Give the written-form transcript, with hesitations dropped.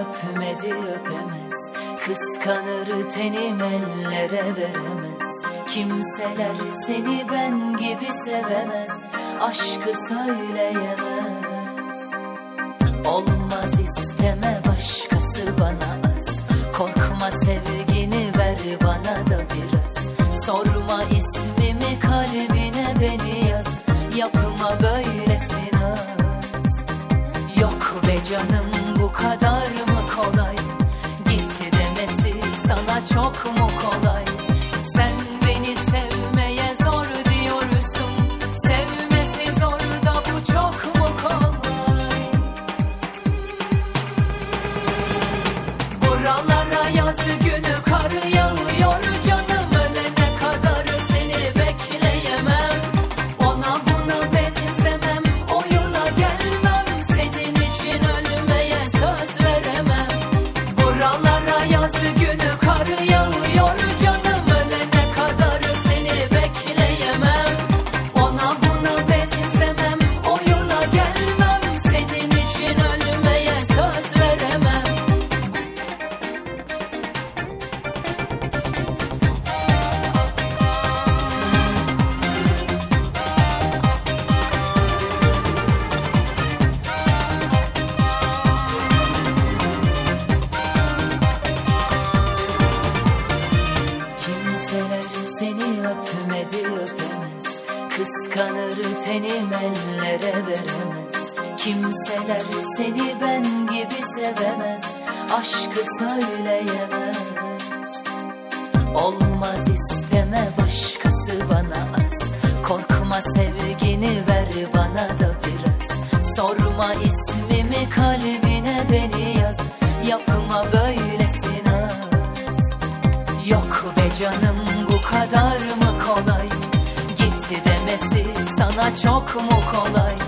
öpmedi öpemez, kıskanır tenim ellere veremez. Kimseler seni ben gibi sevemez, aşkı söyleyemez. Olmaz isteme başkası bana az, korkma sevgini ver bana da biraz. Sorma ismimi kalbine beni yaz, yapma böylesi naz. Yok be canım bu kadar mı kolay, git demesi sana çok mu kolay? Sen beni sevmeye zor diyorsun, sevmesi zor da bu çok mu kolay? Buralara yaz günü kar yağıyor canım, ölene kadar seni bekleyemem. Ona buna benzemem, oyuna gelmem, senin için ölmeye söz veremem. Buralara yaz günü kar yağıyor canım, ölene kadar seni bekleyemem. Ona buna benzemem, oyuna gelmem, senin için ölmeye söz veremem. Kimseler seni öpmedi öpemez, kıskanır tenim ellere veremez. Kimseler seni ben gibi sevemez, aşkı söyleyemez. Olmaz isteme başkası bana az, korkma sevgini ver bana da biraz. Sorma ismimi kalbine beni yaz, yapma böylesi naz. Yok be canım bu kadar mı kolay, git demesi sana çok mu kolay?